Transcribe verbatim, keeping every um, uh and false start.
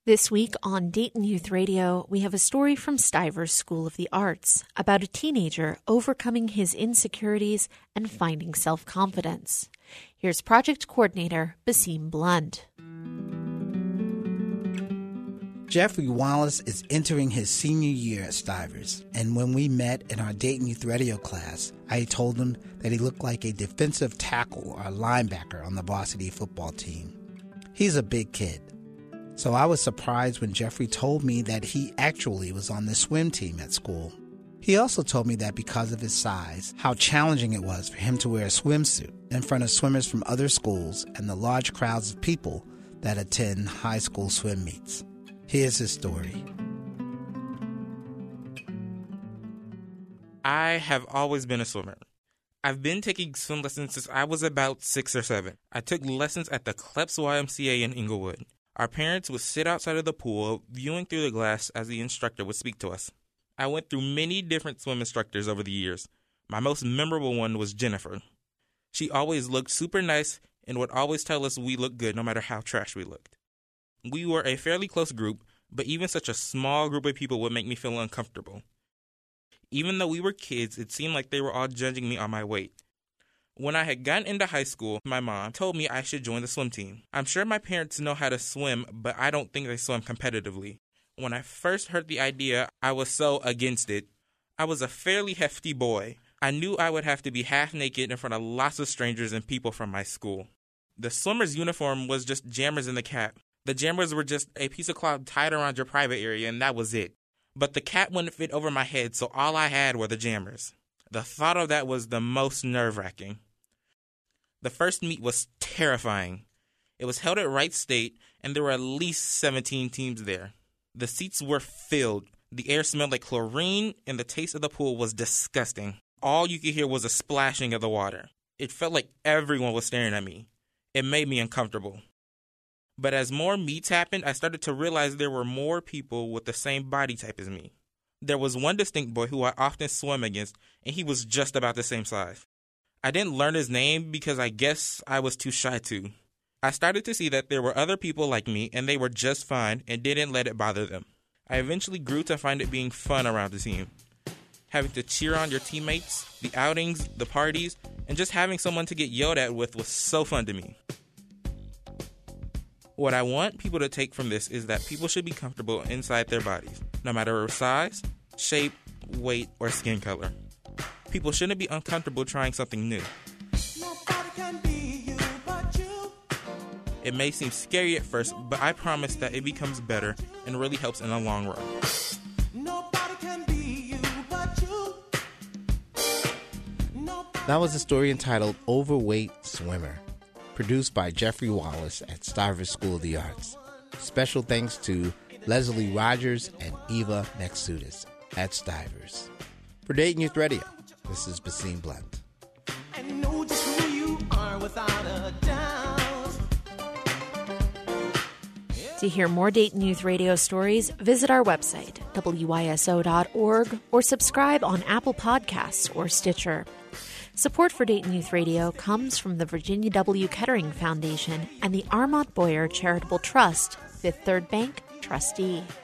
This week on Dayton Youth Radio, we have a story from Stivers School of the Arts about a teenager overcoming his insecurities and finding self-confidence. Here's Project Coordinator Basim Blunt. Jeffrey Wallace is entering his senior year at Stivers, and when we met in our Dayton Youth Radio class, I told him that he looked like a defensive tackle or a linebacker on the varsity football team. He's a big kid. So I was surprised when Jeffrey told me that he actually was on the swim team at school. He also told me that because of his size, how challenging it was for him to wear a swimsuit in front of swimmers from other schools and the large crowds of people that attend high school swim meets. Here's his story. I have always been a swimmer. I've been taking swim lessons since I was about six or seven. I took lessons at the Kleps Y M C A in Inglewood. Our parents would sit outside of the pool, viewing through the glass as the instructor would speak to us. I went through many different swim instructors over the years. My most memorable one was Jennifer. She always looked super nice and would always tell us we looked good no matter how trash we looked. We were a fairly close group, but even such a small group of people would make me feel uncomfortable. Even though we were kids, it seemed like they were all judging me on my weight. When I had gotten into high school, my mom told me I should join the swim team. I'm sure my parents know how to swim, but I don't think they swim competitively. When I first heard the idea, I was so against it. I was a fairly hefty boy. I knew I would have to be half naked in front of lots of strangers and people from my school. The swimmer's uniform was just jammers in the cap. The jammers were just a piece of cloth tied around your private area, and that was it. But the cap wouldn't fit over my head, so all I had were the jammers. The thought of that was the most nerve-wracking. The first meet was terrifying. It was held at Wright State, and there were at least seventeen teams there. The seats were filled. The air smelled like chlorine, and the taste of the pool was disgusting. All you could hear was a splashing of the water. It felt like everyone was staring at me. It made me uncomfortable. But as more meets happened, I started to realize there were more people with the same body type as me. There was one distinct boy who I often swam against, and he was just about the same size. I didn't learn his name because I guess I was too shy to. I started to see that there were other people like me, and they were just fine and didn't let it bother them. I eventually grew to find it being fun around the team. Having to cheer on your teammates, the outings, the parties, and just having someone to get yelled at with was so fun to me. What I want people to take from this is that people should be comfortable inside their bodies, no matter their size, shape, weight, or skin color. People shouldn't be uncomfortable trying something new. Nobody can be you but you. It may seem scary at first, but I promise that it becomes better and really helps in the long run. Nobody can be you but you. Nobody. That was a story entitled Overweight Swimmer, produced by Jeffrey Wallace at Stivers School of the Arts. Special thanks to Leslie Rogers and Eva Nexudis at Stivers. For Dayton Youth Radio, this is Basim Blunt. I know just who you are without a doubt. To hear more Dayton Youth Radio stories, visit our website, W Y S O dot org, or subscribe on Apple Podcasts or Stitcher. Support for Dayton Youth Radio comes from the Virginia W. Kettering Foundation and the Armont Boyer Charitable Trust, Fifth Third Bank trustee.